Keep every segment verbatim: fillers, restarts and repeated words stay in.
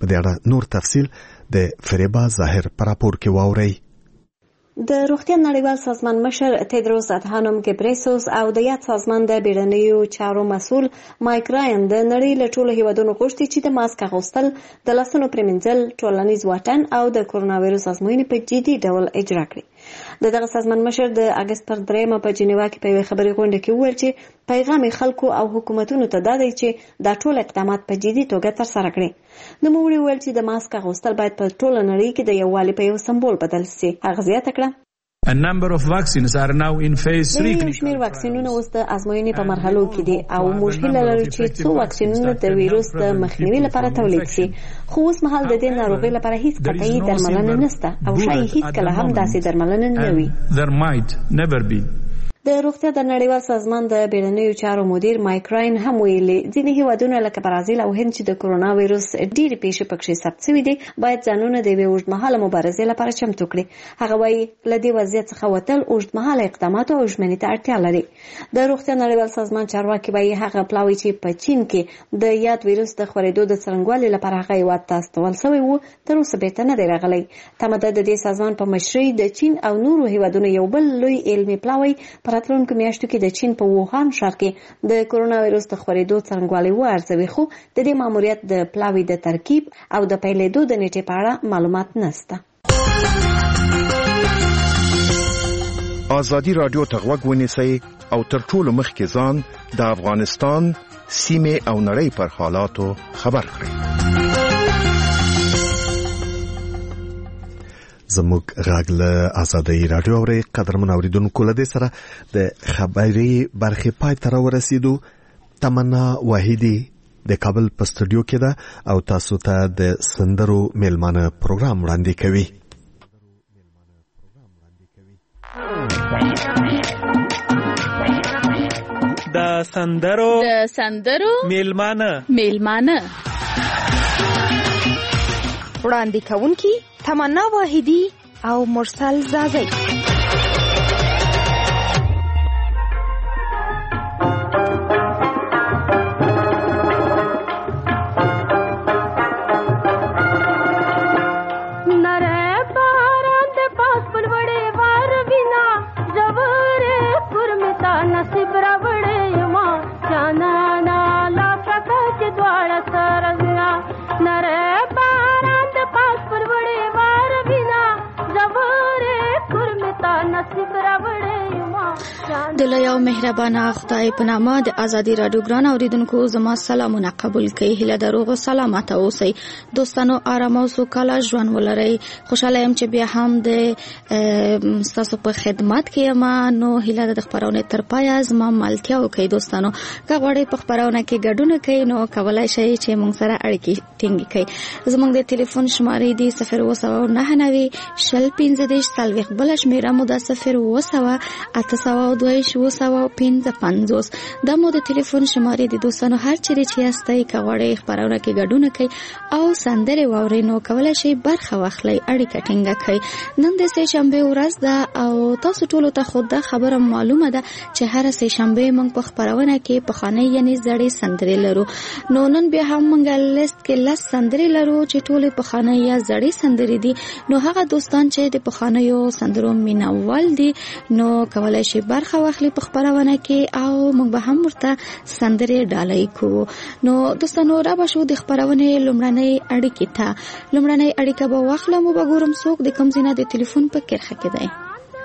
په دې اړه نور تفصیل د فریبا ظاهر پر راپور کې واورئ. د روغتیا نړیوال سازمان مشر تیدروس ادهانوم ګبریسوس او د یاد سازمان د بیړنیو چارو مسؤل مایک راین د نړۍ له ټولو هیوادونو غوښتي چې د ماسک اغوستل، د لاسونو پریمنځل، ټولنیز واټن او د کرونا وایرس ازموینې په جدي ډول اجرا کړي. د دغه سازمان مشر د اګست پر دریمه په جنیوا کې په یوه خبري غونډه کې وویل چې پیغام خلکو او حکومتونو ته دا دی چې دا ټول اقدامات په جدي توګه ترسره کړي. نوموړي وویل چې د ماسک اغوستل باید په ټوله نړۍ کې د یووالي په یو سمبول بدل شي. هغه زیاته کړه A number of vaccines are now in phase three. یو شمېر واکسینونه اوس د ازموینې په مرحلو کې دي او موږ هیله لرو چې څو واکسینونه د ویروس د مخنیوي لپاره تولید شي. خو اوس مهال د دې ناروغۍ لپاره هیڅ قطعي درملنه نشته او شاید هیڅکله هم داسې درملنه نه وي. There might never be. د روغتیا د نړیوال سازمان د بیړنیو چارو مدیر مایک راین هم ویلي ځینې هیوادونه لکه برازیل او هند چې د کرونا وایرس ډېرې پیښې پکې ثبت شوي دي باید ځانونه د یوې اوږدمهاله مبارزې لپاره چمتو کړي. هغه وایي له دې وضعیت څخه وتل اوږدمهاله اقداماتو او ژمنې ته اړتیا لري. د روغتیا نړیوال سازمان چارواکي وایي هغه پلاوی چې په چین کې د یاد وایرس د خورېدو د څرنګوالي لپاره هغه هیواد ته استول شوی و تر اوسه بیرته نه دی راغلی. تمه ده د دې سازمان په مشرۍ د چین او نورو هیوادونو یو بل لوی علمي پلاوی په راتلونکو میاشتو کې د چین په ووهان ښار کې د کرونا وایرس د خورېدو څرنګوالی وارزوي، خو د دې ماموریت د پلاوي د ترکیب او د پیلېدو د نیټې په اړه معلومات نشته. ازادي رادیو ته غوږ ونیسئ او تر ټولو مخکې ځان د افغانستان سیمې او نړۍ پر حالاتو خبر کړئ. زموږ غږ له ازادي رادیو اوري. قدرمن اوریدونکو له دې سره د خبري برخه پای ته ورسېدو. تمنا واحدی د کابل په استودیو کې ده او تاسو ته د سندرو میلمانه پروګرام وړاندې کوي. د سندرو د سندرو میلمانه میلمانه وړاندې کوونکی تمنا واحدی او مرسل زازی. د لوی مهربانه خدای په نامه د ازادي رادیو ګران اوریدونکو زما سلامونه قبول کړئ. هیله دروغ او سلامت اوسئ. دوستانو آرام او سوکاله ژوند ولرئ. خوشاله يم چې بیا هم د تاسو په خدمت کې یم. نو هیله د خبرونه تر پای زما ملتیا وکړئ. دوستانو که غواړئ په خبرونه کې ګډون کړئ نو کولای شئ چې موږ سره اړیکې ټینګ کړئ. زموږ د ټلیفون شمارې دي صفر اووه سوه نهه نوي شل پنځه دېرش څلوېښت. بله شمېره مو ده صفر اووه سوه اته سوه دوه اووه سوه پنځه پنځوس. دا مو د ټلیفون شمارې دي. دوستانو هر چیرې چې یاستئ که غواړئ خبرونه کې ګډون کړئ او سندرې واورئ نو کولای شئ برخه واخلئ، اړیکه ټینګه کړئ. نن د سه شنبه ورځ ده او تاسو ټولو ته خود دا خبره معلومه ده چې هر سه شنبه موږ په خبرونه کې پخوانی یعنی زړې سندرې لرو. نو نن بیا هم موږ لیست کې لس سندرې لرو چې ټولې پخوانی یا زړې سندرې دي. نو هغه دوستان چې د پخوانیو سندرو مینوال دي نو کولای شي برخه واخلي په خبرونه کې او موږ به هم ورته سندرې ډالۍ کوو. نو دوستانو را به شو د خبرونه لومړنۍ اړیکې ته. لومړنۍ اړیکه به واخلم او به ګورم څوک د کوم ځای د ټلیفون په کرخه کې دی.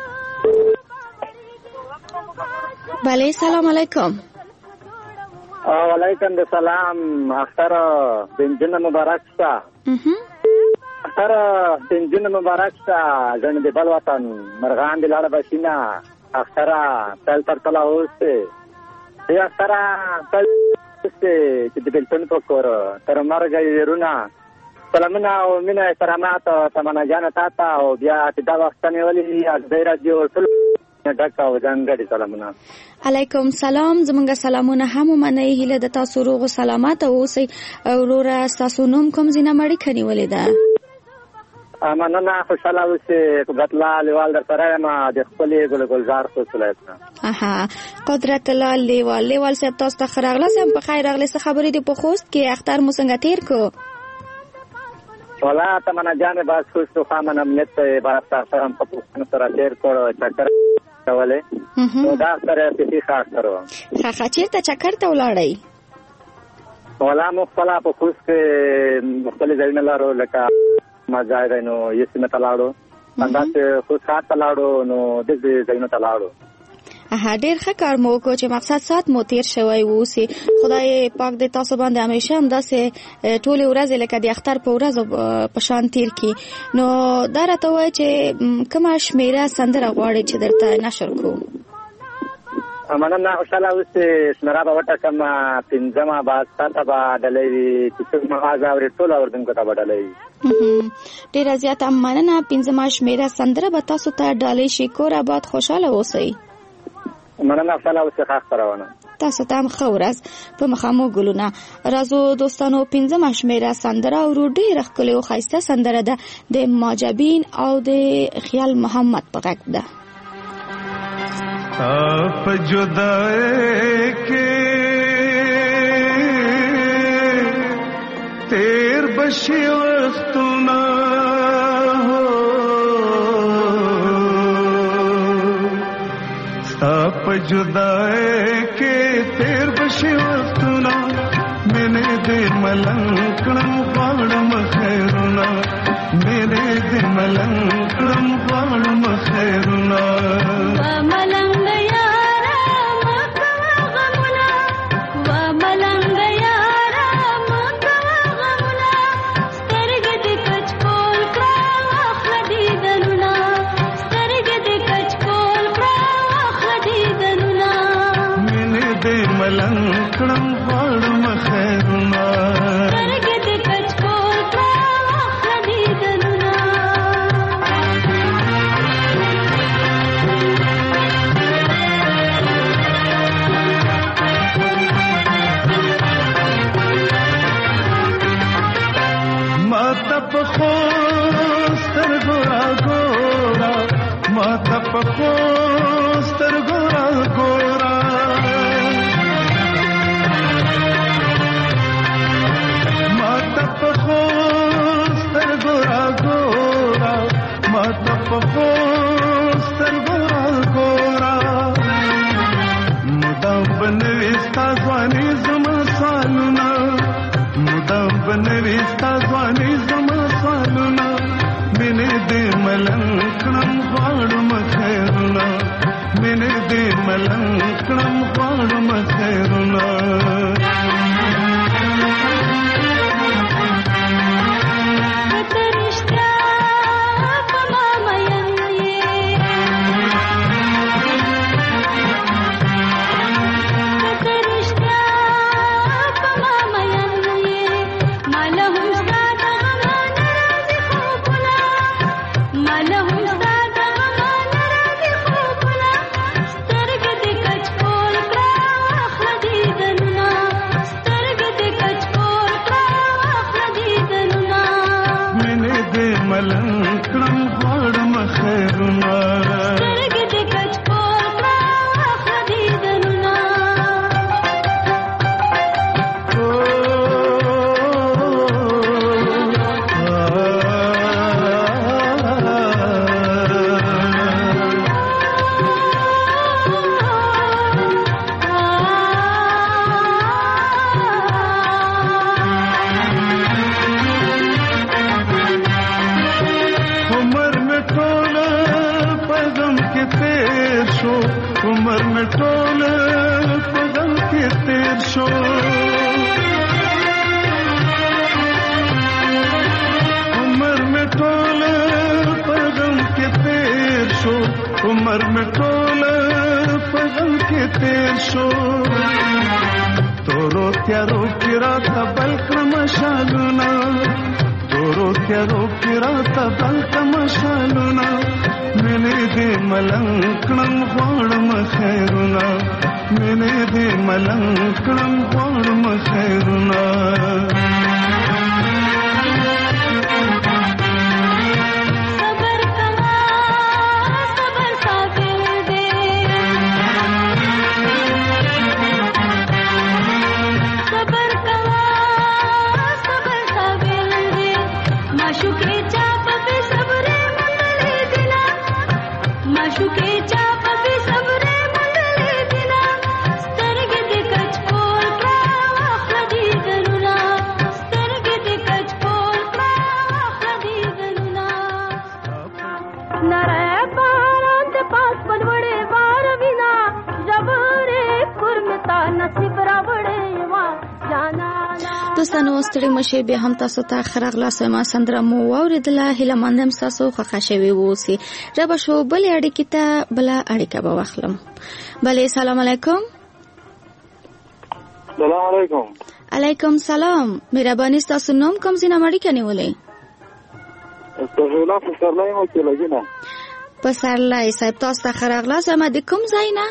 بله سلام علیکم. وعلیکم السلام. اختر بنجن مبارک شه. اختر بنجن مبارک شه. جن د بل وطن مرغان د لاړه بشینا. اختر تل تر تل اوسه. یا اختر تل اوسه چې د بلتون په کور تر مرګ یې سلامونه او مینه احترامات تمنا جان تا ته او بیا چې دا وخت نیولې از د رادیو ټول ډاکا او ځانګړي سلامونه. علیکم سلام. زمونږ سلامونه هم منئ. هیله د تاسو روغ او سلامت اوسئ. وروره تاسو نوم کوم ځای نه مړی کنيولې ده؟ مننه خوشاله اوسئ. قدرت الله لیوال در سره ما د خپلې ګل ګلزار خو سلایتنا. اها قدرت الله لیوال لیوال صاحب تاسو ته خراغله سم په خیر راغله. څه خبرې دي په خوست کې؟ اختر مو څنګه تیر کو؟ ولا تمنا جان باز خوش تو خامن امنیت باز سره په پوښتنه سره تیر کړو چکر کولې نو دا سره په خاص کړو ښه چیرته چکر ته ولاړی ولا مختلف په خوش کې مختلف ځایونه لارو لکه مزاج نو یې سم تلاړو انداز خوش خاص تلاړو نو د دې ځایونه تلاړو ها ډیر ښه کار مو کو چې مقصد سات مو تیر شوی وو سي خدای پاک دې تاسو باندې همیشه هم داسې ټول ورځ لکه د اختر په ورځ په شان تیر کی نو دا راته وای چې کومه شمیره سندره غواړي چې درته نشر کو مننه خوشاله اوسه شمیره به وټه کما پنځمه با ساته با ډلې چې څوک مغازه ور ټول اوردونکو ته وډلې ډیر زیات مننه پنځمه شمیره سندره به تاسو ته ډالې شي کور آباد خوشاله اوسئ مننه خوشاله اوسه خاص پرونه تاسو ته هم خورز په مخامو ګلونه رازو دوستانو پنځمه شمیره سندره او ډیر ښکلي او خاصه سندره ده د ماجبین او د خیال محمد په غږ ده آپ جدائے کے تیر بشی وقت نہ ہو آپ جدائے کے تیر بشی وقت نہ میں نے دے ملنکڑم پاڑم خیرنا میرے دے ملنکڑم پاڑم خیرنا ملنکڑم پاڑم خیرنا ماتپ خوستر گورا گورا ماتپ خوستر گورا گورا ماتپ خوستر گورا گورا ماتپ خوستر گورا گورا مدام بنویستا ځواني زما سالونه مدام بنویستا ځواني زما سالونه مینې دې ملنکړم غواړم خیرونه مینې دې ملنکړم غواړم خیرونه ملنکړم غواړم خیرونه سترګې دې کچ کول کړه واخله دیدنونه عمر میں ټول پغم کې تیر شو عمر میں ټول پغم کې تیر شو عمر میں ټول پغم کې تیر شو تورو تیارو کې راته بل کړم شالونه تورو تیارو کې راته بل کړم شالونه مینې دې ملنکړم غواړم خیرونه مینې دې ملنکړم غواړم خیرونه دوستانو ستړي مشه به هم تاسو ته خرغلا سما سندره مو اوریدله هله مندم تاسو خوښ شوي ووسی رب شو بل اړیکې ته بل اړیکه به واخلم. بله سلام علیکم. سلام علیکم. علیکم سلام. مهرباني تاسو نوم کوم زینه مړی کني ولې؟ استغفرالله پسرلای مو کې لګینا. پسرلای صاحب تاسو ته خرغلا سما د کوم ځای نه؟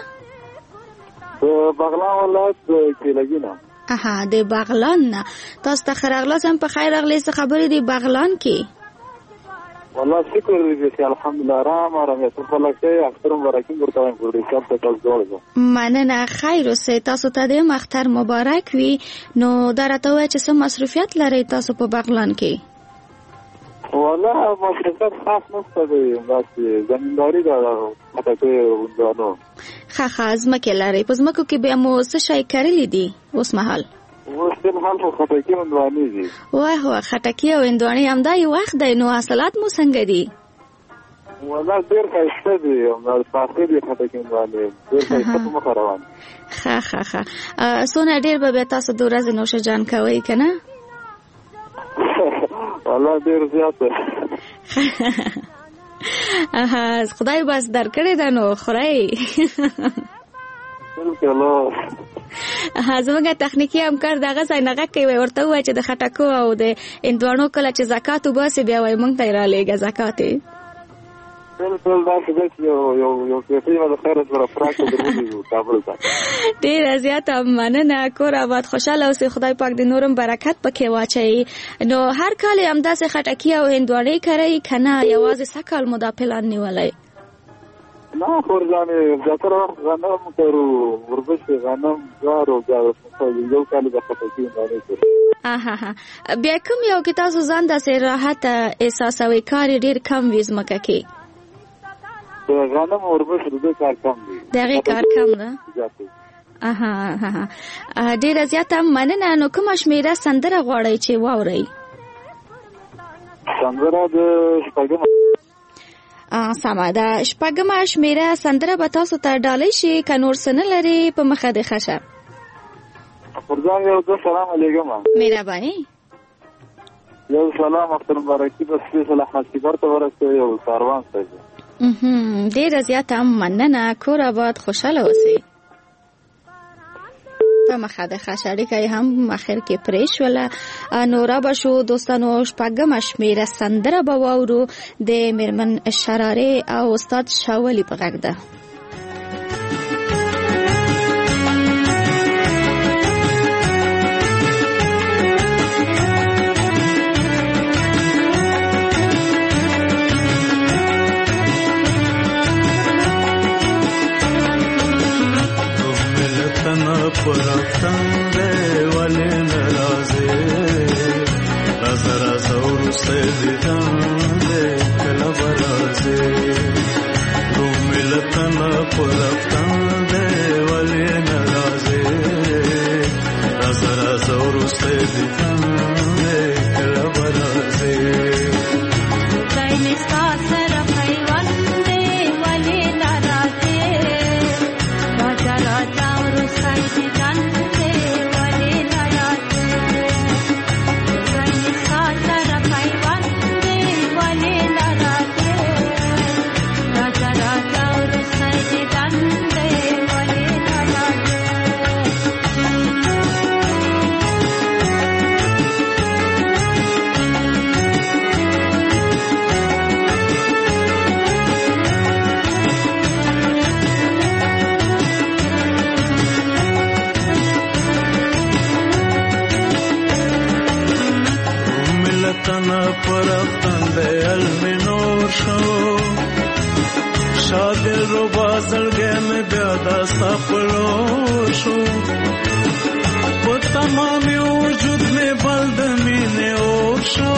بغلان ولایت کې لګینا. اها د بغلان نه. تاسو ته خرغلا سم په خیر اغلی څه خبرې دی بغلان کې؟ والله شکر دې الحمدلله آرام آرام ته خلک اختر مبارک ورته وایم ګورې شپ ته تاسو جوړ. مننه خیر اوسه تاسو ته د اختر مبارک وي. نو درته وای چې څه مصروفیت لري تاسو په بغلان کې؟ والله مصروفیت خاص نشته دی بس زمینداری دا پټه وندانو. ښه ښه ځمکې لري په ځمکو کې به مو څه شی کرلی دي اوس مهال؟ اوس مهال خو خټکی وندوانې دي. وای هو خټکی او وندوانې همدا یو وخت دی. نو حاصلات مو څنګه دي؟ والله ډېر ښایسته دي او پاخه دي خټکی وندوانې ډېر ښایسته په مخ روان. ښه ښه ښه څونه ډېر به تاسو د ورځې نوشه جان کوئ که نه؟ والله ډېر زیات. اها خدای بس درکړی ده نو خورئ. ها زموږ تخنیکي همکار دغه ځای نه غږ کوي ورته ووایه چې د خټکو او د هندواڼو کله چې زکات وباسي بیا وایي موږ ته یې رالیږه زکات یې. بالکل داسې ده چې یو یو کیفي به د خیره سره فراق درولي کابل ته. ډېره زیاته مننه. کور آباد خوشحاله اوسئ. خدای پاک د نورم برکت پکې واچوي. نو هر کال یې همداسې خټکي او هندواڼې کوئ که نه یوازې څه کال مو دا پلان نیولی؟ نه خورځانې زیاتره وخت غنم کرو وربشې غنم جوار او بیا یو کال د خټکي هندواڼې کوو. اها بیا کوم یو کې تاسو ځان داسې راحت احساسوئ کار یې ډېر کم وي ځمکه کې؟ د غنم او وربشو د دې کار کم دی. د هغې کار کم ده؟ اها اها ډېره زیاته مننه. نو کومه شمېره سندره غواړئ چې واورئ؟ سندره د شپږمه. سمه ده شپږمه شمېره سندره به تاسو ته ډالۍ شي که نور څه نه لري په مخه دې ښه شه. پر ځان یو دوه سلام علیکم. مهرباني. یو سلام اختر مبارکي به سپیشل احمد کبر ته ورسوي او کاروان ته. ډېره زیاته مننه. کور آباد خوشحاله اوسئ. په مخه د ښه اړیکه یې هم اخر کې پرې شوله. نو رابه شو دوستانو شپږمه شمېره سندره به واورو د میرمن شرارې او استاد شاولي په غږ ده. پرفتن ده ولی نرازه رازه رازه و روسته دیدن ده کلا برازه رو ملتن پرفتن ده ولی نرازه رازه رازه و روسته دیدن ده کلا برازه پرفتن ده علم نور شو شادل رو بازلگه میں بیادستا پلو شو و تمامی وجود میں بلد مین اور شو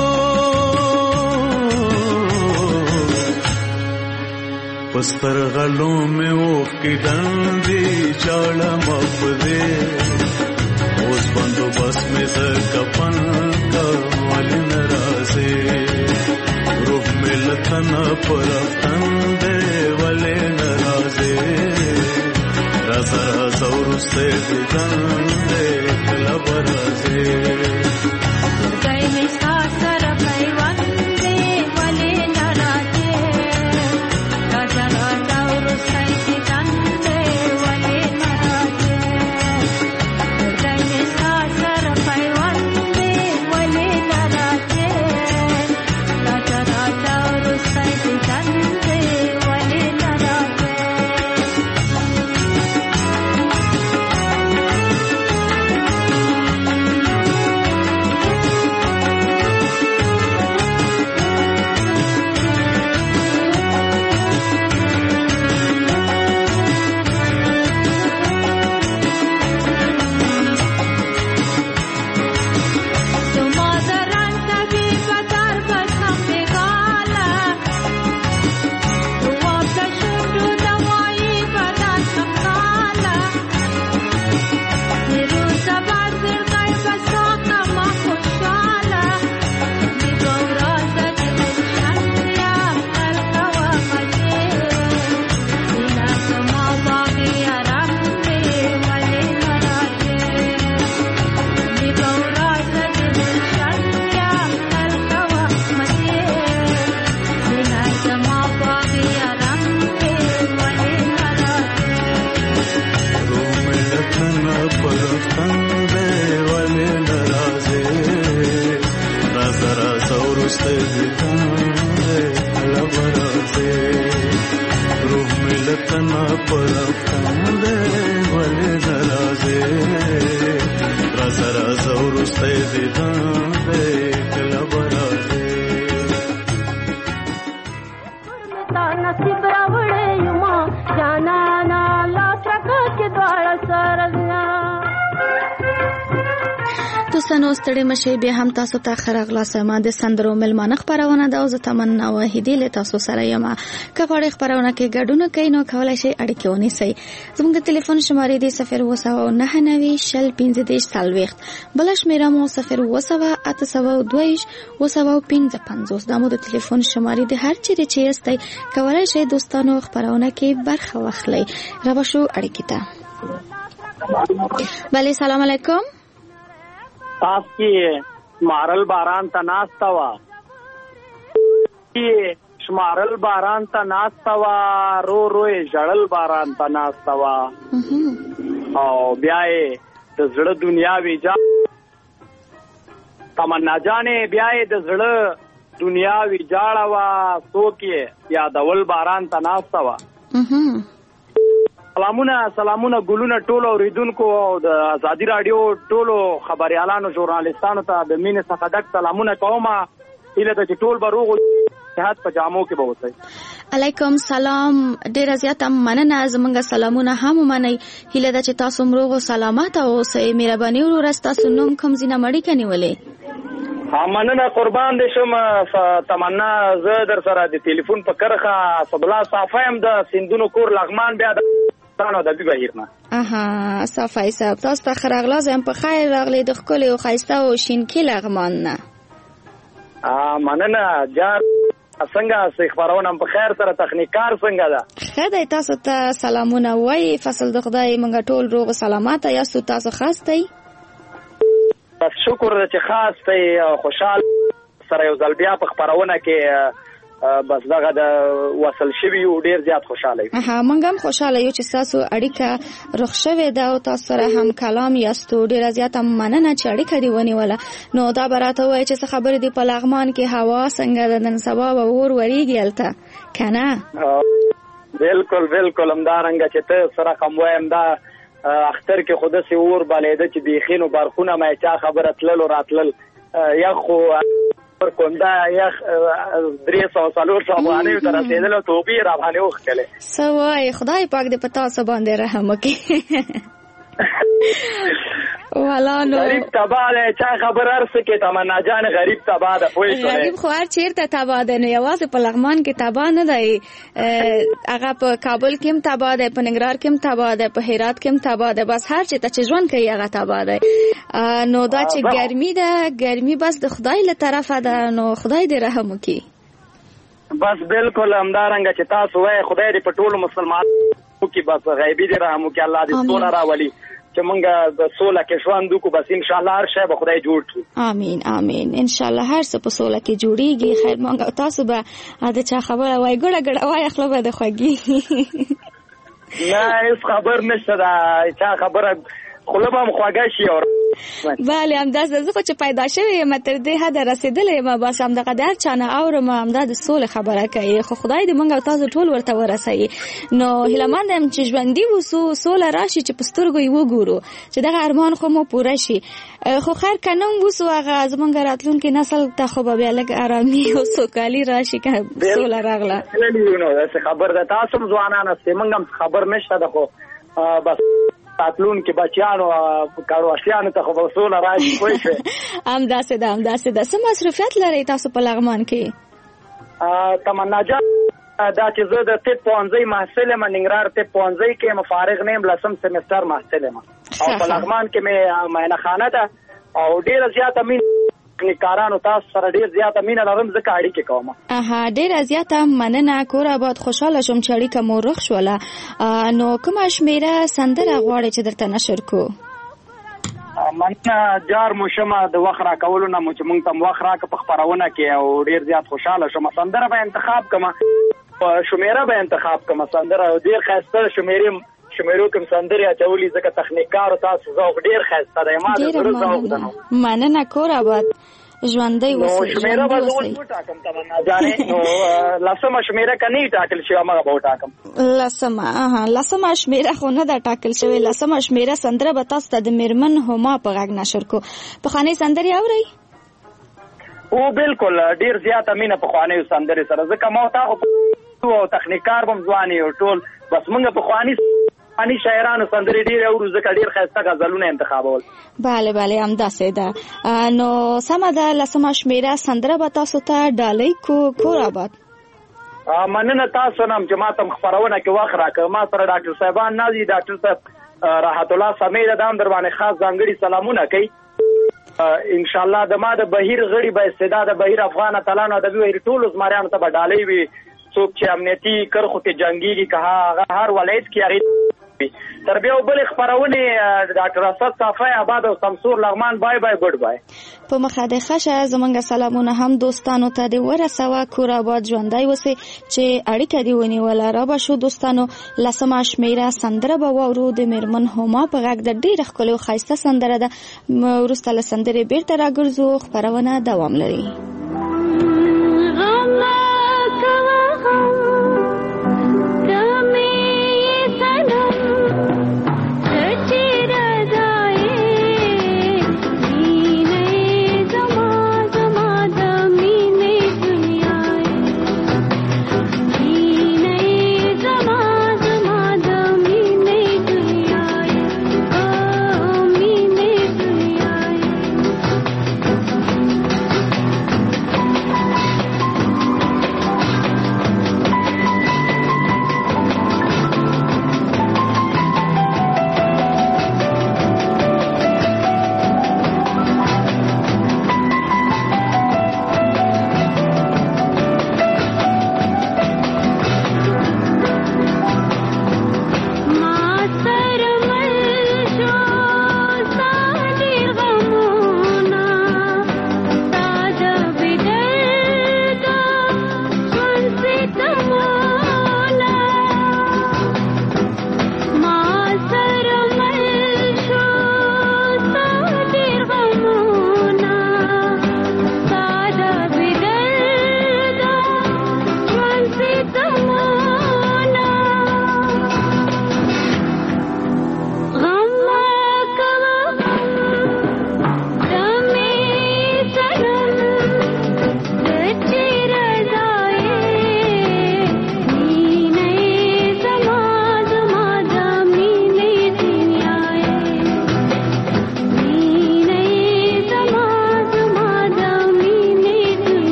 پستر غلوں میں اوخ کی دندی چاڑا مفدے اوز بندو بس میں زکپن کا والی نرازے روح ملتن پرفتن دے والی نرازے رازا رازا ورستے دیدن دے کلا برازے ورسته کله برازه روح ملتنا پر افغان ده ولې ناراضه رازه رازه ورسته دیدان ده کله برازه نصیب راوړې یما جانا نا لا چکه کې دواړه سرنا دوستانو ستړي مشه به هم تاسو ته خرغلا سما د سندرو ملمانه خبرونه دا او تمنا واحدی له تاسو سره یم که غواړئ خبرونه کې ګډون کین نو کولای شئ اړیکه ونیسئ زموږ ټلیفون شماره دی صفر و سو نه نوي شل پنځه دیش سالويخت بل شمیره مو صفر و سو اته سو دویش و سو پنځه پنځوس دا مو د ټلیفون شماره دی هر چیرې چې یاستئ کولای شئ دوستانو خبرونه کې برخه واخلئ را شو اړیکه ته بله سلام علیکم تاس کی شمارل باران تا ناستا وا شمارل باران تا ناستا وا رو روی جړل باران تا ناستا وا او بیاي د زړه دنیا ویجا تمنا جانې بیاي د زړه دنیا ویجاړه وا سوکې یادول باران تا ناستا وا سلامونه سلامونه ګلونه ټولو اوریدونکو او د ازادي رادیو ټولو خبريالانو ژورنالستانو ته د مینې څخه ډک سلامونه کوم اله د ټول بروغ جهاد په جامو کې به وځي علیکم سلام ډیر زیاته مننه زمونږ سلامونه هم منئ هله د چې تاسو مروغ سلامات اوسئ مهرباني ورستا سنوم کوم زینه مړی کني ولې مننه قربان دې شم تمنا زه در سره د ټلیفون په کرخه صبلا صافایم د سندونو کور لغمان بیا تانو د بهیرنا اها صافای صاحب تاسو ته خرغلا زم په خیر راغلی د خپل او خایسته او شینکی لغمان نه ا مننه جار څنګه سې خبرونه په خیر سره تخنیکار څنګه ده خدای تاسو ته سلامونه وای فصل د خدای مونږ ټول روغ سلامات یاستو تاسو خاص دی بس شکر چې خاص ته خوشحال سره یو ځل بیا په خبرونه کې بس دغه د وصل شوی او ډیر زیات خوشاله یم ها مونږ هم خوشاله یو چې تاسو اړیکه رخ شوه دا او تاسو سره هم کلام یاستو ډیر زیات مننه چې اړیکه دی ونیوله نو دا براته وای چې خبر دی په لغمان کې هوا څنګه د نن سبا و ور وریږي الته کنه بالکل بالکل همدارنګه چې ته سره کوم وایم دا اختر کې خود سي اور بلیده چې بيخینو برخونه مې چا خبره تلل راتلل یا خو پر کومدا یا درې سو سالور صاحبانه تر رسیدل ته به را باندې وکړي سوای خدای پاک دې پتا سو باندې رحم وکړي والا نو غریب تباده چا خبر ارسه کې تمنا جان غریب تباده پوي شو غریب خو هر چیرته تباده نه یوازې په لغمان کې تبا نه دی هغه په کابل کې هم تباده په ننګرهار کې هم تباده په هرات کې هم تباده بس هر چیرته چې ژوند کوي هغه تباده نو دا چې ګرمي ده ګرمي بس د خدای له طرفه ده نو خدای دې رحم وکړي بس بالکل همدارنګه چې تاسو وای خدای دې په ټولو مسلمانانو کې بس غیبی دې رحم وکړي الله دې ټول راولي چې مونږه د سوله کې ژوند وکړو بس ان شاء الله هر شی به خدای جوړ کړي امين امين ان شاء الله هر څه په سوله کې جوړيږي خیر مونږ تاسو به دا چا خبره وای ګړه ګړه وای خپل به د خوږي نه هیڅ خبر نشته دا چا خبره خلبم خواږه شي اور بله همداسې زه خو چې پیدا شوې یم تر دې حده رسېدلې یم بس همدغه د هر چا نه اورم همدا د سولې خبره کوي خو خدای دې موږ او تاسو ټول ورته ورسوي نو هیلهمند یم چې ژوندي اوسو سوله راشي چې په سترګو یې وګورو چې دغه ارمان خو مو پوره شي خو خیر که نه هم اوسو هغه زموږ راتلونکي نسل ته خو به بیا لږ ارامي او سوکالي راشي که سوله راغله خبر ده تاسو هم ځوانان استئ موږ هم خبر نشته ده خو بس تاتلون کې بچیانو کارواشیانو ته خو وسوله راځي کوی څه ام داسې ده ام داسې ده څه مصرفیت لري تاسو په لغمان کې تمنا جان دا چې زه د طب پوهنځي محصل یم ننګرهار طب پوهنځي کې م فارغ نیم لسم سمستر محصل یم او په لغمان کې مې معاینه خانه ده او ډیر زیات امین کارانو تاسو سره ډیر زیات امین لرم ځکه اړیکې کوم اها ډیر زیات مننه کور آباد خوشاله شوم چې اړیکه مو رخ شوله نو کومه شمیره سندره غواړي چې درته نشر کو مننه جار مو شمه د وخت را کولو نه مو چې مونږ ته وخت راک په خبرونه کې او ډیر زیات خوشاله شوم سندره به انتخاب کما شمیره به انتخاب کما سندره ډیر خاصه شمیره شمیرو کوم سندري اچولې ځکه تخنیکار تاسو ذوق ډیر خاصه دی ما د زړه ذوق ده مننه کور آباد ژوندۍ اوسئ. نو شمیره به زه اوس وټاکم تمنا جانې، نو لسمه شمیره که نه ټاکل شوې همغه به وټاکم. لسمه لسمه شمیره خو نه ده ټاکل شوې. لسمه شمیره سندره به تاسو ته د میرمن هما په غږ نشر کو. پخوانۍ سندرې اورئ؟ او بالکل ډیر زیاته مینه پخوانیو سندرې سره، ځکه ما تا خو او تخنیکار بم ځوان یو ټول، بس موږ پخواني پخواني شاعرانو سندرې ډېرې اورو، ځکه ډېر ښایسته غزلونه انتخابول. بله بله همداسې ده. نو سمه ده، لسمه شمېره سندره به تاسو ته ډالۍ کو. کور آباد. مننه تاسو نه چې ما ته خپرونه کې وخت راکړ. ما سره ډاکټر صاحبان نازي، ډاکټر صاحب راحت الله سمیر د هم در باندې خاص ځانګړي سلامونه کوي. ان شاء الله د ما د بهیر غړي به استعداد بهیر افغان اتلانو ادبي وهیر ټول زمریانو ته به ډالۍ وي. څوک چې امنیتي کرخو کې جنگيږي که هغه هر ولایت کې هغې تر بیا بلې خپرونې ډاکټر اسد صافی آباد او سمسور لغمان بای بای ګډ بای. په مخه د ښه زمونږ سلامونه هم دوستانو ته دې ورسوه. کور آباد ژوندی اوسئ. چې اړیکه دې ونیوله را به شو دوستانو. لسمه شمېره سندره به واورو د میرمن هما په غږ. د ډېره ښکلې او ښایسته سندره ده. وروسته له سندرې بیرته راګرځو. خپرونه دوام لري.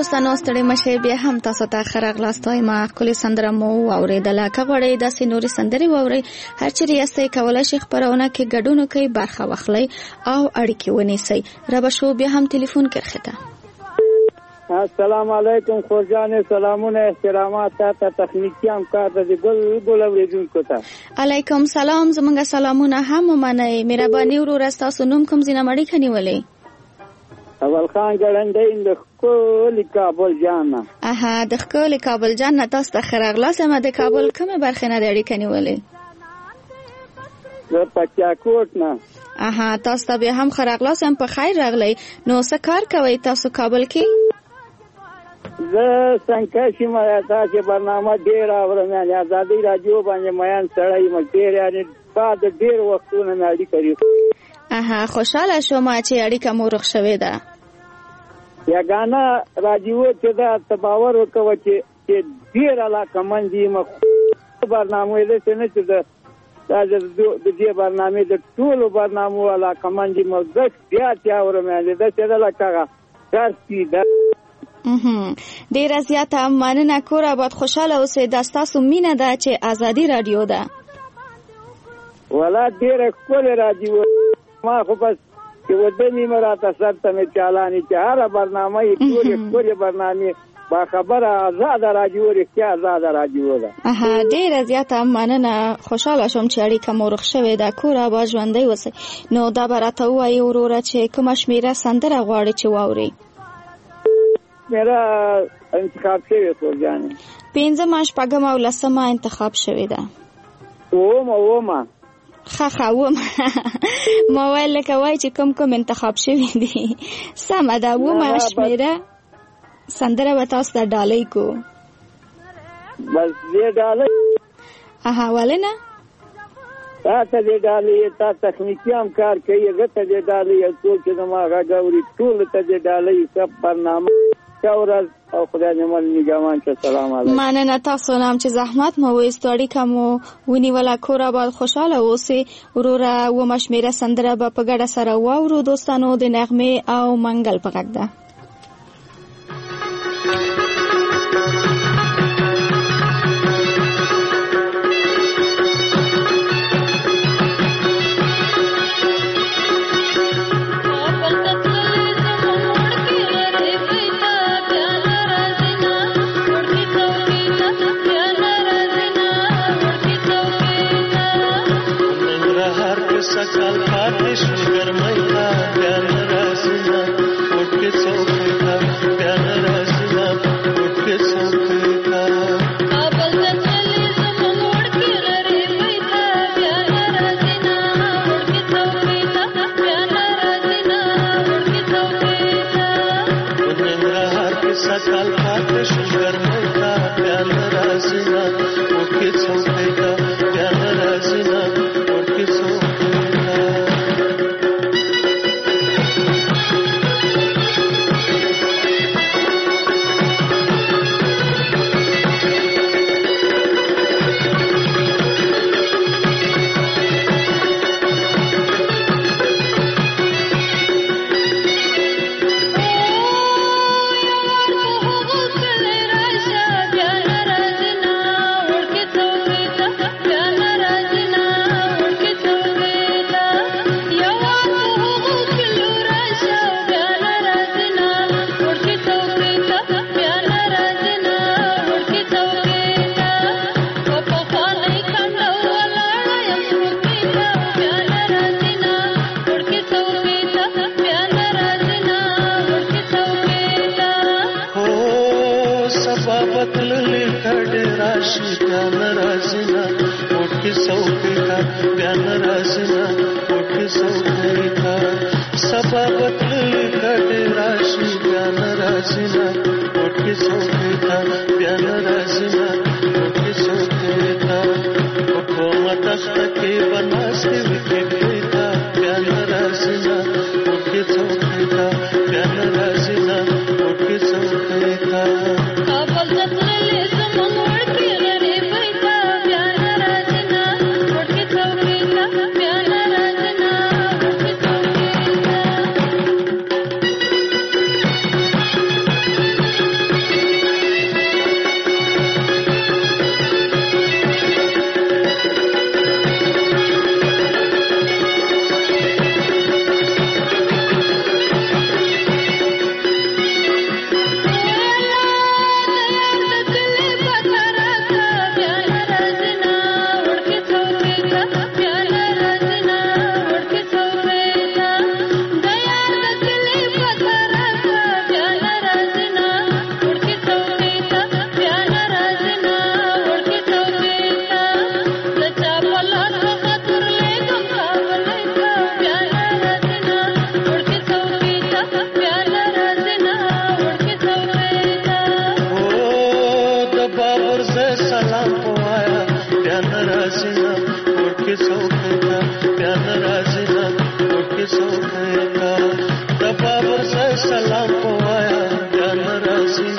دوستانو ستړي مشه بیا هم تاسو ته خراغلاست وایم. خپل سندره مو اوریدله. کغړې د سينوري سندري ووري هر چیرې یاستئ کولای شئ خبرونه کې ګډون کوي برخه واخلئ او اړیکې ونیسئ. رب شو بیا هم ټلیفون کرخته. السلام علیکم خورجان سلامونه احترامات ته تخنیکیان کار د ګل ګل اوریدونکو ته. علیکم سلام زمونږ سلامونه هم منئ. مهرباني ورور تاسو نوم کوم ځینه مړی کنيولې؟ اول خان ګړندې د خپل کابل جان. اها د خپل کابل جان تاسو ته خراغلاس ما د کابل کومه برخه نه دی کنيولې؟ د پچاکوټ نه. اها تاسو ته به هم خراغلاس هم په خیر راغلی. نو څه کار کوي تاسو کابل کې؟ زه څنګه چې ما تاسو برنامه ډیر اورم یعنی ازادي رادیو باندې میان سړی مګیر یعنی بعد ډیر وختونه نه اړیکه لري. اها خوشاله شوم چې اړیکه مو رخ شوې ده. یا غانا رادیو چې دا تباور وکوي چې ډیر علاقه من دي مخ برنامه دې څنګه چې دا د دې برنامه د ټولو برنامو علاقه من دي مخ د بیا چې اورم یعنی دا چې دا لکه کارتي دا اها ډیر زیاته مننه کور آباد خوشاله اوسئ. د تاسو مینه ده چې ازادي رادیو ده. ولا ډیر کول رادیو ما خو بس چې ودنی مراته سره مې چالانې چې هر برنامه یې ټول ټول برنامه با خبره آزاد رادیو لري آزاد رادیو ده. اها ډیر زیاته مننه خوشاله شوم چې اړیکه مو رخ شوې ده. کور آباد ژوندۍ اوسئ. نو دا براته وایي وروره چې کوم شمیره سندره غواړي چې واوري؟ میرا انتخاب شوی سورجانه پنځم شپږم او لسمه انتخاب شوی ده. اومه اومه خخه اومه ما ویل لکه وای چې کوم کوم انتخاب شوی دي. سمه ده اومه شمیره سندره به تاسو ته ډالۍ کو. بس دې ډالۍ اها ولنه تا ته دې ډالۍ تا تخنیکیان کار کوي غته دې ډالۍ ټول چې ما غاوري ټول ته دې ډالۍ سب برنامه چاورز او خدای دې مل نگهبان شه. سلام علیکم. مننه تاسو نام چې زحمت مو وستړی کوم ونیولا کور آباد خوشاله اوسئ. وروره و مشمیره سندره به په ګډه سره واورو دوستانو د نغمه او منګل په غږ ده. सकल पातिश गरमैया प्यार रासिना उठ के चौका प्यार रासिना उठ के चौका काबल चले सब मोड़ के रे बैठा प्यार रासिना उठ के चौका प्यार रासिना उठ के चौका उन्हें हार के सकल पातिश गरमैया प्यार रासिना उठ के चौका प्यार रासिना उठ के चौका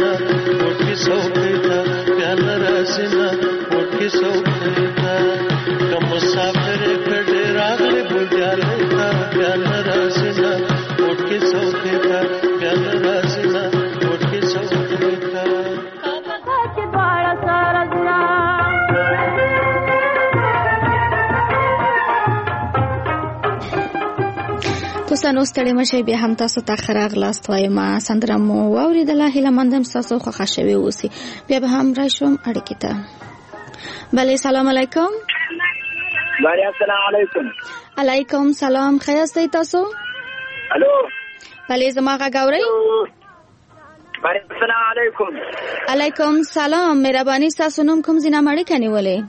उठ के सौखे था प्याल राजना उठ के सौखे था कम मुसाफिर खड़े रागले बुझाले था प्याल राजना उठ के सौखे था प्याल राजना उठ के सौखे था دوستانو ستړي مشه بیا هم تاسو ته خراغ لاست وایم سندره مو واوریدله هیله مندم تاسو خوښه شوي اوسئ بیا به هم راشم اړیکې ته بله سلام علیکم بله السلام علیکم علیکم سلام ښه یاستئ تاسو الو بله زما غږ اورئ بله السلام علیکم علیکم سلام مهرباني ستاسو نوم کوم ځای نه مې اړیکه نیولې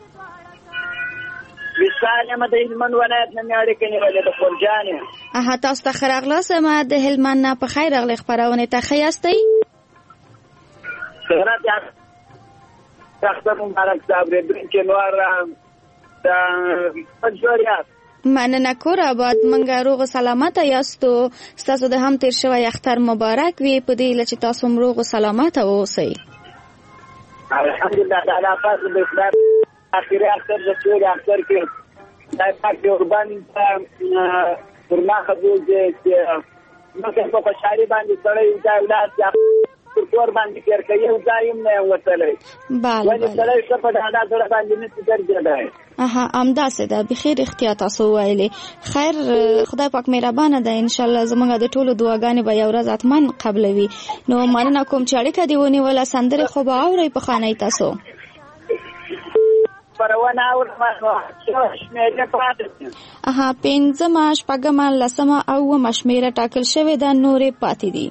وساله مده هلمند ولایت نه مې اړیکه نیولې د خورجان یم اها تاسو ته ښه راغلاست ما د هلمند نه په خیر راغلې خپرونې ته ښه یاستئ ښه یاست اختر مبارک صاحب اورېدونکي نور د جوړیات مننه کور آباد منګه روغ سلامته یاستو ستاسو د هم تیر شوی اختر مبارک وي په دې هیله چې تاسو هم روغ سلامته اوسئ الحمدلله د الله پاک د اخلاص اخیری اختر د ټول اختر کې دا پاک دی قربان پر ما خبرو چې نو که په خوشحالي باندې سړی دا اولاد پر کور باندې تیر کوي یو ځای نه وتلی بله ولې سړی ښه په ډاډه زړه باندې نشي ګرځېدی اها همداسې ده بخیر اختیار تاسو وویلې خیر خدای پاک مهربانه ده انشاءالله زموږ د ټولو دعاګانې به یو ورځ حتما قبلوي نو مننه کوم چې اړیکه دې ونیوله سندرې خو به اورئ پخوانی تاسو اها پنځمه شپږمه لسمه او اوومه شمېره ټاکل شوې ده نورې پاتې دي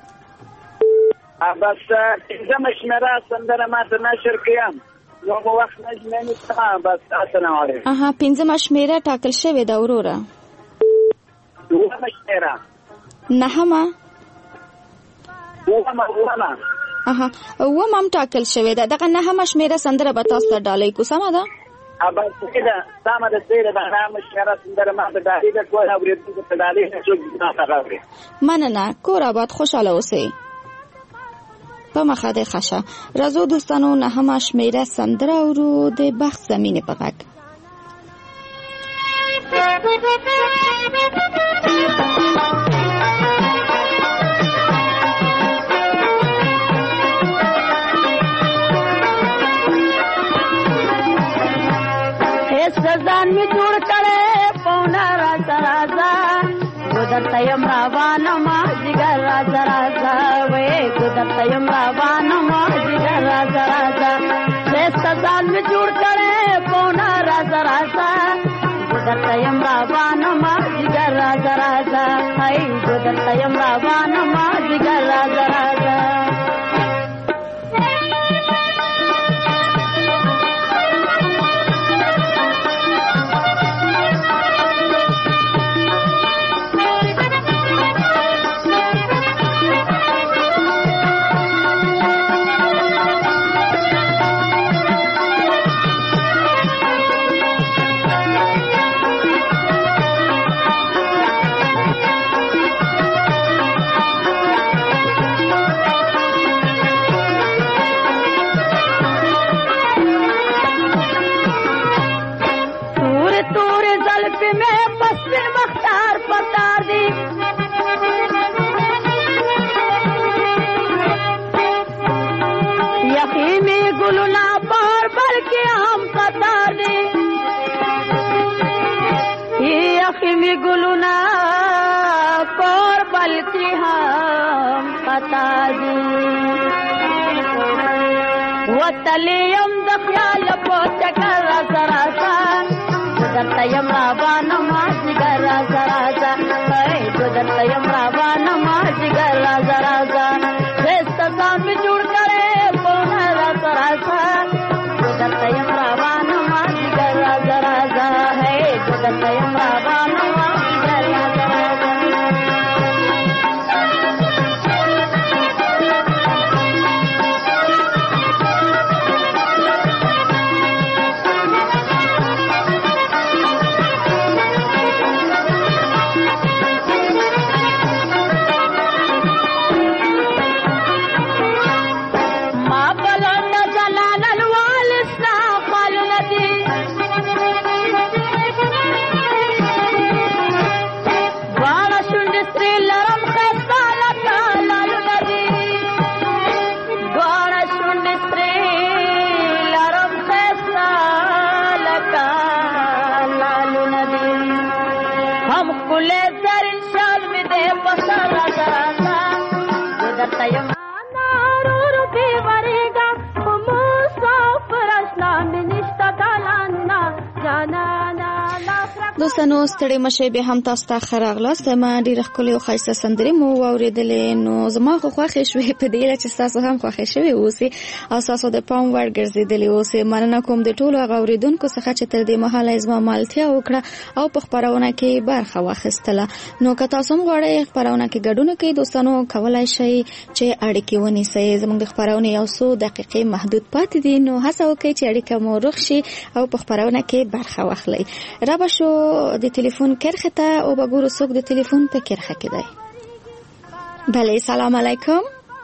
بس پنځمه شمېره سندره ما ته نشر کړم نو په وخت نه جمعې بس السلام علیکم اها پنځمه شمېره ټاکل شوې ده وروره اوومه شمېره نهمه اوومه اوومه اها اوومه هم ټاکل شوې ده دغه نهمه شمېره سندره به تاسو ته ډالۍ کو سمه ده بس ده سمه ده سیده ده نهمه شمېره سندره ما ته ډالۍ ده ټول اورېدونکو ته ډالۍ نه څوک ما ته اوري مننه کور آباد خوشحاله اوسئ په مخه د خشه راځو دوستانو نهمه شمېره سندره اورو د بخت زمینې په غږ ځان می جوړ کړې پونا راځه راځه ګودرته یم روانه ما جګر راځه راځه وې ګودرته یم روانه ما جګر راځه راځه ځان می جوړ کړې پونا راځه راځه ګودرته یم روانه ما جګر راځه راځه هاي ګودرته یم روانه ما جګر راځه راځه می گلونا پر بلکی هم قطع دی وطلیم د خیال په چکر راځه راځه درته یم روانه ما جګر راځه راځه درته یم روانه ما جګر راځه راځه ښایسته ځان مې جوړ کړی پونه راځه راځه درته یم روانه ما جګر راځه راځه درته یم روانه ما جګر راځه راځه دوستانو ستړي مشه به هم تاسو ته خراغلاست. ما ډیره ښکلې او ښایسته سندرې مو واورېدلې، نو زما خو خوښې شوې په دې چې تاسو هم خوښې شوې اوسئ او تاسو د پام وړ ګرځېدلې اوسئ. مننه کوم د ټولو هغه اورېدونکو څخه چې تر دې مهاله زما مالتیا وکړه او په خپرونه کې برخه واخیستله. نو که تاسو هم غواړئ خپرونه کې ګډون وکړئ دوستانو، کولی شئ چې اړیکې ونیسئ. زموږ د خپرونې یو څو دقیقې محدود پاتې دي، نو هڅه وکړئ چې اړیکه مو روغ شي او په خپرونه کې برخه واخلئ. را به شو د تلیفون کرخه ته او بګورو څوک د تلیفون په کرخه کې دی. بله، سلام علیکم.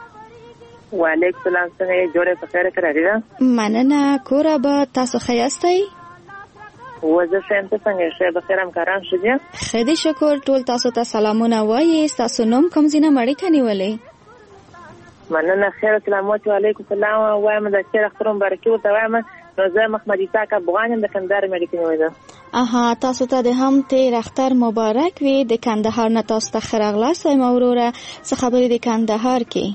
وعلیکم السلام. څنګه جوړه په خیر کړی؟ مننه. کور آباد، تاسو ښه یاستئ؟ وزه ښه ته څنګه ښه به خیر همکاران ښه دي؟ ښه دي شکر. ټول تاسو ته سلامونه وایي. تاسو نوم کوم ځای نه اړیکه نیولې؟ مننه. خیر السلام علیکم. سلام وایم د شیخ اخترم برکي ورته وایم. نو زه محمد عیسی افغان د کندهار اړیکه نیولې. اها، تاسو ته د هم تیر اختر مبارک وي. د کندهار نه تاسو ته خراغلاست وایم اوروره. څه خبرې د کندهار کې؟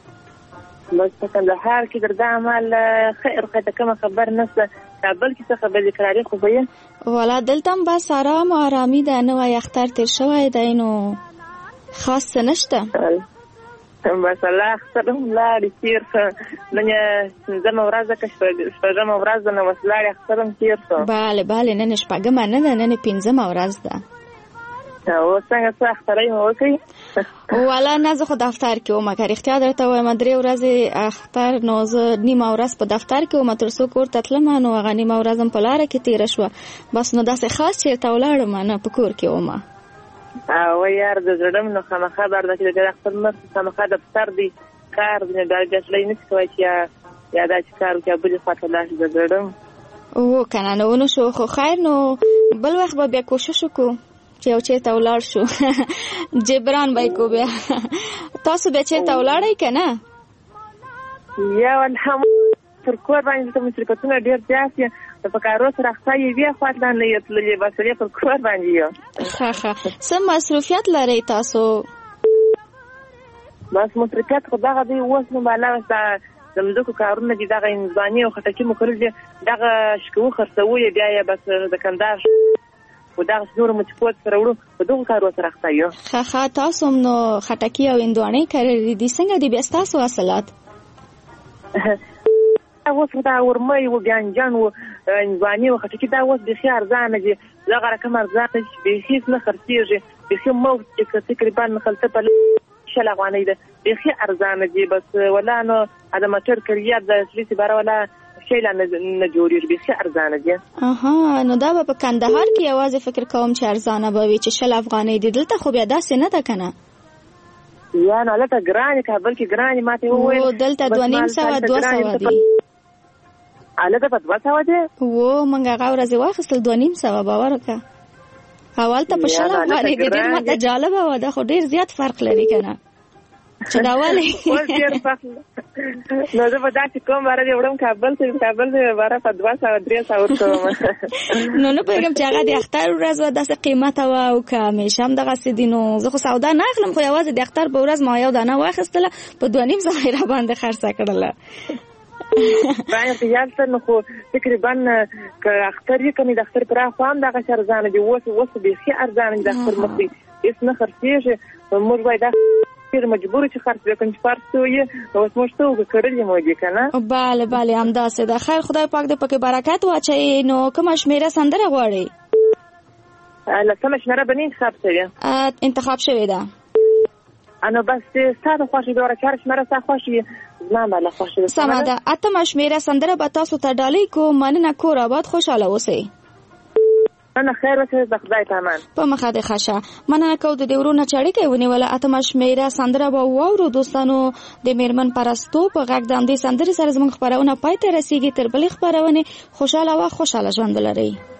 بس په کندهار کې دردا عمل خیر خو ته کوم خبر نشته. کابل کې څه خبرې کړې خو به ولا دلته بس آرام او آرامي ده. نو اختر تیر شوی دی نو خاص څه نشته. بس الله اخترم لاړې تیر ښه. نن پنځمه ورځ ده که شپږمه ورځ ده، نو بس لاړې اخترم تیر شو. بله بله، نن شپږمه نه ده، نن پنځمه ورځ ده. اوس څنګه څه اخترۍ مو وکړئ؟ والا نه، زه خو دفتر کې وم. که رښتیا درته وایم درې ورځې اختر، نو زه نیمه ورځ په دفتر کې وم. تر څو کور ته تلمه نو هغه نیمه ورځ هم په لاره کې تېره شوه. بس نو داسې خاص چېرته ولاړم نه، په کور کې وم. او یار د زړم نو خامخا بار ده چې د اختر مخکې خامخا دفتر دی کار دی، نو بیا ګټلی نه شي کولی چې یا دا چې کار وکړي بلې خوا ته لاړ شي د زړم. او که نه، نو ونه شو خو خیر. نو بل وخت به بیا کوشش وکړو چې یو چېرته ولاړ شو. جبران به یې کو بیا. تاسو بیا چېرته ولاړئ که نه؟ یا الحمدلله پر کور باندې ته مصرفتونه ډېر زیات دي. په کارو سره اخته یوې خوا ته نه یې تللې، بس یې پر کور باندې یو. ښه ښه. څه مصروفیت لرئ تاسو؟ بس مصروفیت خو دغه دی اوس نو بالا د مځکو کارونه دي، دغه انځواني او خټکي مو کړل دي، دغه شکو خرڅوو یې بیا یې بس د کندهار و دغه نور مو چې پوت سره وړو په دغو کارو سره اخته یو. ښه ښه. تاسو هم نو خټکي او هندواڼې کرلې دي، څنګه دي بیا ستاسو حاصلات؟ اوس دا ورمۍ و بیانجان و هندواڼې و خټکي دا اوس بیخي ارزانه دي. دغه رقم ارزانه دي چې بیخي هېڅ نه خرڅېږي. بیخي موت چې تقریبا خلطه په شل افغانۍ ده، بیخي ارزانه دي. بس ولا نو د موټر کریات د سلیسي باره ولا شی لا نه جوړېږي، بیخي ارزانه دي. اها، نو دا به په کندهار کې یوازې فکر کوم چې ارزانه به وي چې شل افغانۍ دي. دلته خو بیا داسې نه ده که نه؟ یا نو هلته ګرانې، کابل کې ګرانې ماته وویل. او دلته دوه نیم سوه دوه سوه دي. هلته په دوه سوه دي؟ و موږ هغه ورځې واخیستل دوه نیم سوه. باور وکړه. او هلته په شل افغانۍ دي. ډېر ماته جالبه وه. دا خو ډېر زیات فرق لري که نه؟ چې دا ولې اوس ډېر فرق. نو زه به داسې کوم باره دې وړم کابل ته، کابل ته باره په دوه سوه درې سوه ورکوم. نو نه پوهېږم چې هغه د اختر ورځ وه داسې قیمته وه او که همیشه هم دغسې دي. نو زه خو سودا نه اخلم، خو یوازې د اختر په ورځ ما یو دانه واخیستله، په دوه نیم سوه یې راباندې خرڅه کړله. باید یاد سر نو خو تقریبا که اختر یې کنې د اختر پر اخوا هم دغسې ارزانه دي. اوس اوس بیخي ارزانه دي د اختر مخکې هېڅ نه خرڅېږي. موږ باید دا مجبور چې خرڅ وکړو چې فرض وي. اوس موږ څه وکړو، کړلې مو دي که نه؟ بله بله، همداسې ده. خیر، خدای پاک دې پکې برکت واچوي. نو کومه شمېره سندره غواړئ؟ لسمه شمېره به نه انتخاب شوې؟ انتخاب شوې ده. نو بس ستا د خوښې دوره چاره شمېره ستا خوښ وي، زما به له خوښې ده. سمه ده. اتمه شمېره سندره به تاسو ته ډالۍ کو. مننه. کور آباد، خوشحاله اوسئ. مننه. خیر اوسئ، د خدای په امان. په مخه دې ښه شه. مننه کوو د دې ورونه چې اړیکه یې ونیوله. اتمه شمېره سندره به واورو دوستانو. د مېرمن پرستو په غږ د همدې سندرې سره زموږ خپرونه پای ته رسېږي. تر بلې خپرونې خوشحاله وه، خوشحاله ژوند ولرئ.